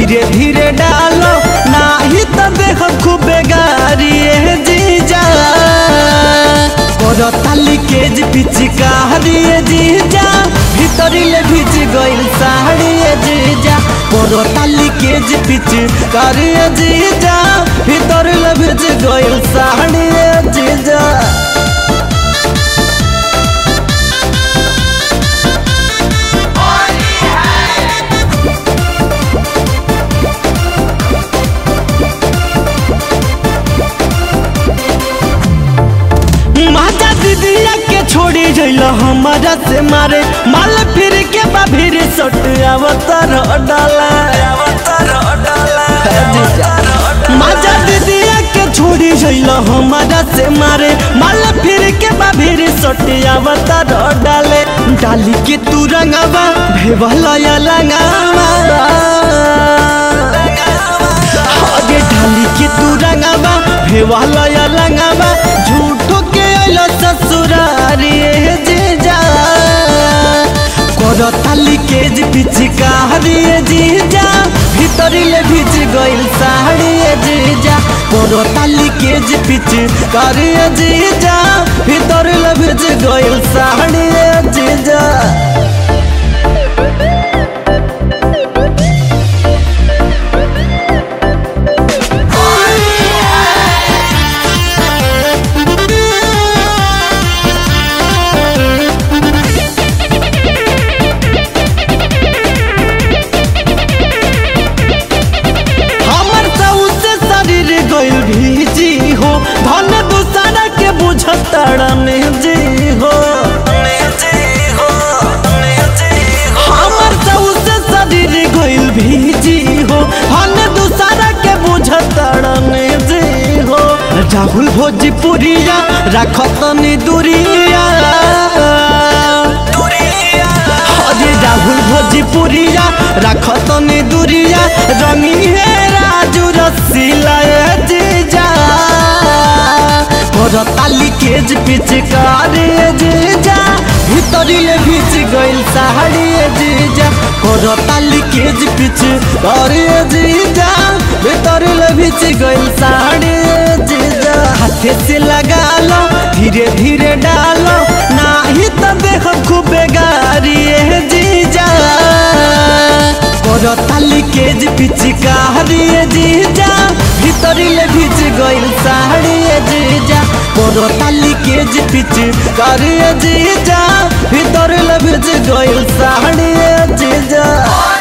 धीरे धीरे डालो नाही तो देख खूबे गारी जीजा करो ताली केज पिचकारी जीजा भीतरी ले भिज गइल साड़ी जीजा करो ताली केज पिचकारी जीजा भीतरी ले भिज गइल साड़ी जीजा। दीदिया के छोड़ी जइल हमारा से मारे माल फिर के बाभिर सट अवतार डाला माजा दीदिया के छोड़ी जइल हमारा से मारे माल फिर के बाभिर सट अवतार डाले डाली के तू रंगावा भेवला या लंगावा आगे डाली के तू रंगावा भेवला या लंगावा झूठो के ससुरारी जीजा करो ताली केज पिचकारी जीजा भीतरी ले भिज गइल साड़ी जीजा करो ताली केज पिचकारी जीजा भीतरी ले भिज गइल साड़ी जीजा। भीजी हो धन दूसरा के बुझतड़न जी हो हमर से शरीर गइल भीजी हो धन दूसरा के बुझतड़न जी हो राहुल भोजपुरिया रखतनी दूरिया अरे राहुल भोजपुरिया रखतनी दूरिया रंगी है राजू रसीला जीजा करो ताली केज पिचकारी जीजा भीतरी ले भिज गइल साड़ी जीजा करो ताली केज पिचकारी जीजा भीतरी ले भिज गइल साड़ी जीजा हाथे से लगा लो धीरे धीरे डालो नाही तो देख खूबे गारी जीजा करो ताली केज पिचकारी जीजा भीतरी ले भिज गइल साड़ी जीजा करो ताली केज पिचकारी जीजा भीतरी ले भिज गइल साड़ी जीजा।